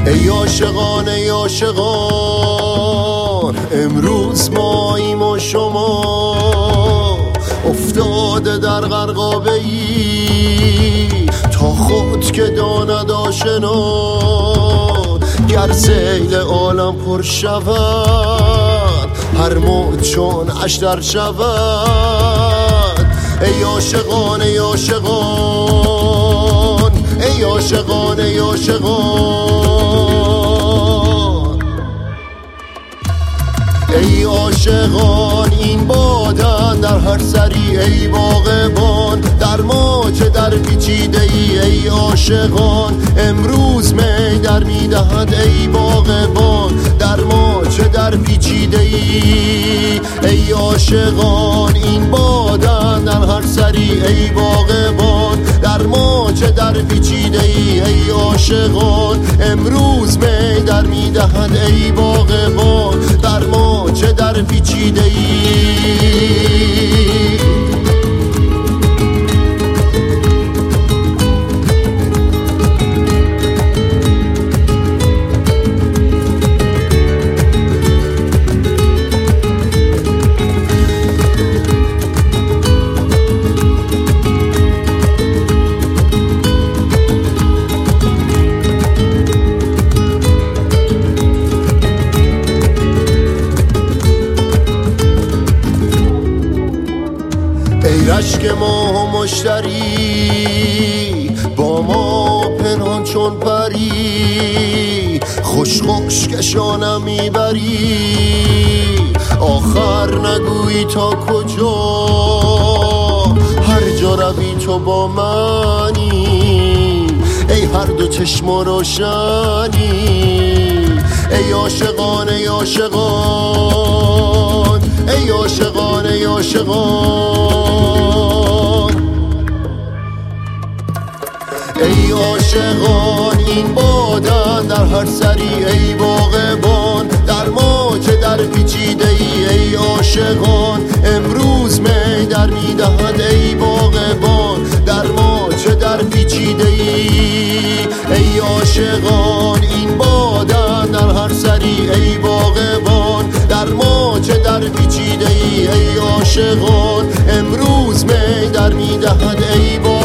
ای عاشقان ای عاشقان، امروز ماییم و شما افتاده در غرقابه ای، تا خود که داند آشنا گر سیل عالم پر شود، هر موج چون اشتر شود. ای عاشقان ای عاشقان، ای عاشقان ای عاشقان، ای عاشقان این بادن در هر سری، ای باغبان در ما چه در پیچیده ای. ای عاشقان امروز می در میدهد، ای باغبان در ما چه در پیچیده ای. ای عاشقان این بادن در هر سری، ای باغبان در ما چه در پیچیده ای. ای عاشقان امروز می در میدهد، ای باغبان در ما چه در پیچیده ای. ای رشک ما مشتری با ما پنهان چون پری، خوش خوش کشانم میبری، آخر نگویی تا کجا، هر جا روی تو با منی، ای هر دو چشم روشنی. ای عاشقان ای عاشقان، ای عاشقان ای عاشقان، ای عاشقان این بادن در هر سری، ای باغبان در ما چه در پیچیده ای. ای عاشقان امروز می در میدهد، ای باغبان در ما چه در پیچیده ای. ای عاشقان این بادن در هر سری، ای باغبان در ما چه در پیچیده ای. ای عاشقان امروز می در میدهد، ای باغبان